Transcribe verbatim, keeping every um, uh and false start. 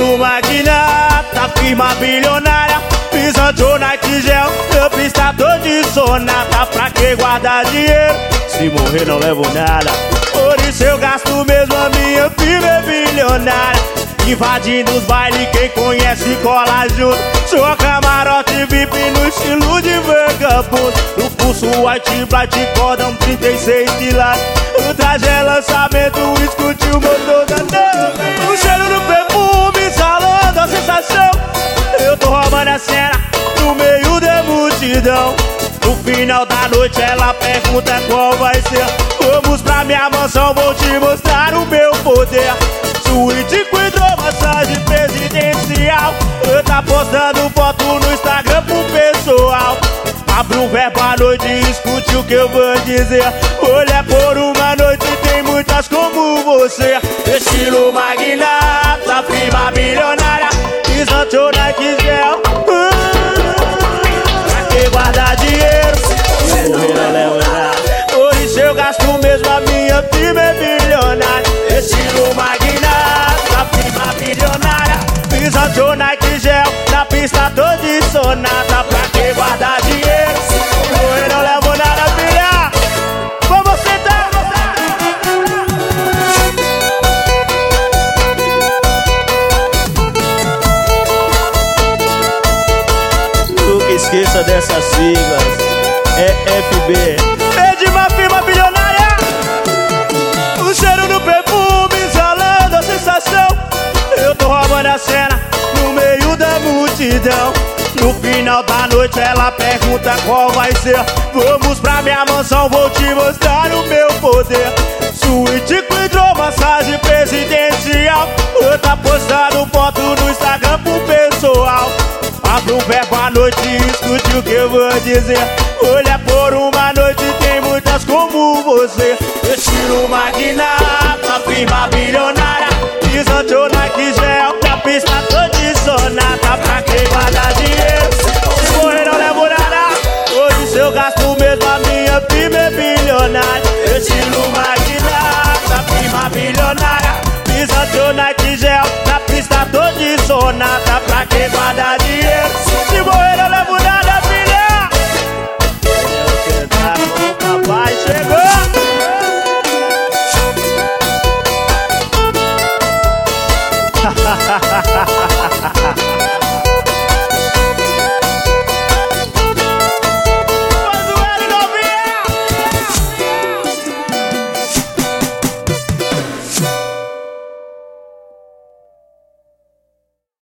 Estilo magnata, firma bilionária, pisante Nike gel, meu pista todo de sonata. Pra que guardar dinheiro, se morrer não levo nada. Por isso eu gasto mesmo, a minha firma é bilionária. Invadindo os bailes, quem conhece cola junto. Sou camarote V I P no estilo de vagabundo. No pulso white, bright, cordão trinta e seis quilates. O traje é lançamento, escute o motor da nave. O cheiro do perfume, exalando a sensação. Eu tô roubando a cena, no meio da multidão. No final da noite ela pergunta qual vai ser. Vamos pra minha mansão, vou te mostrar o meu poder. Suíte com hidromassagem presidencial. Eu tá postando foto no Instagram pro pessoal. Abre um verbo à noite e escute o que eu vou dizer. Olha, por uma noite tem muitas como você. Estilo magnata, firma bilionária, pisante Nike gel. Pra que guardar dinheiro, se morrer não levo nada. Por isso eu gasto mesmo, a minha firma é bilionária. Estilo magnata, firma bilionária, pisante Nike gel, na pista tô de sonata. Pra que guardar dinheiro, se morrer não levo nada, filha. Vamos sentar, nunca esqueça dessas siglas, é F B. Pede uma firma bilionária. O cheiro do perfume, exalando a sensação. Eu tô roubando a cena, no meio da multidão. No final da noite ela pergunta qual vai ser. Vamos pra minha mansão, vou te mostrar o meu poder. Suíte com hidromassagem presidencial. Eu tá postando foto no Instagram pro pessoal. Abre um verbo à noite e escute o que eu vou dizer. Olha, por uma noite tem muitas como você. Estilo magnata, firma bilionária, pisante Nike gel, na pista tô de sonata. Pra que guardar dinheiro, se morrer não levo nada. Por isso eu gasto mesmo, a minha firma é bilionária. Estilo magnata, firma bilionária, pisante Nike gel, na pista tô de sonata. Pra que guardar dinheiro, se morrer não levo nada, filha. O papai chegou. Ha ha ha ha ha ha ha.